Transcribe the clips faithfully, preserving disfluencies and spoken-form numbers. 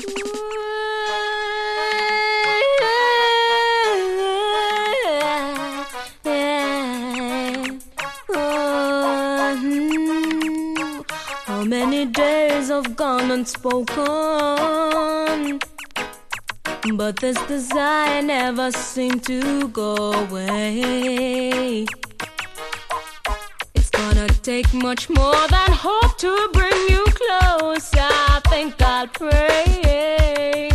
How many days have gone unspoken, but this desire never seemed to go away. It's gonna take much more than hope to bring you close. I think I'll pray.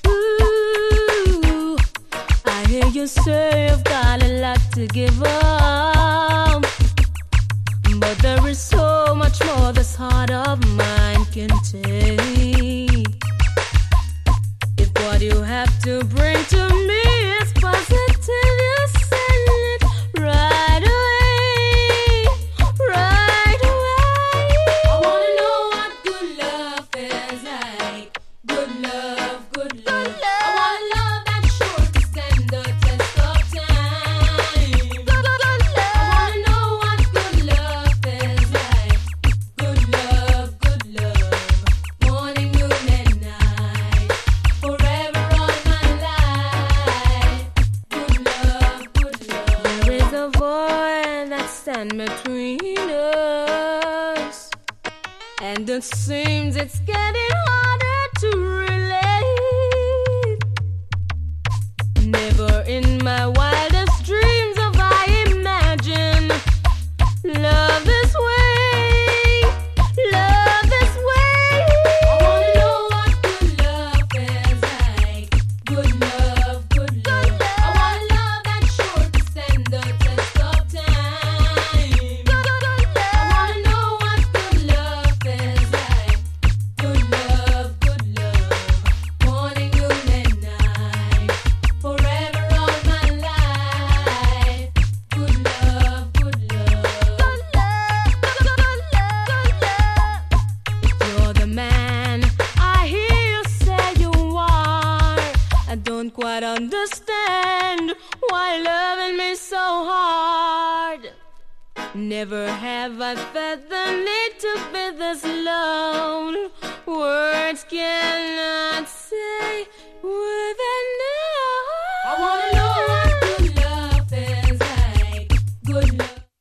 Ooh, I hear you say you've got a lot to give up, but there is so much more this heart of mine can take. If what you have to bring to me is positive, you send it right away, right away. I wanna know what good love feels like. Good love, good love. Good love. I want a love that's sure to stand the test of time. Good, good, good love. I wanna know what good love feels like. Good love, good love. Morning, noon, and night. Forever all my life. Good love, good love. There is a void that stands between us, and it seems it's getting harder to relate. Never in my wildest dreams have I imagined love this way, love this way. I wanna know what good love feels like. Good love, good love. I want a love that's sure to stand the test of time. Good, good, good love. I wanna know what good love feels like. Good love, good love. Morning, noon, and night. Forever all my life. Good love, good love. Good love, good, good, good love, good love. You're the man I hear you say you are. I don't quite understand why loving me so hard. Never have I felt the need to be this alone.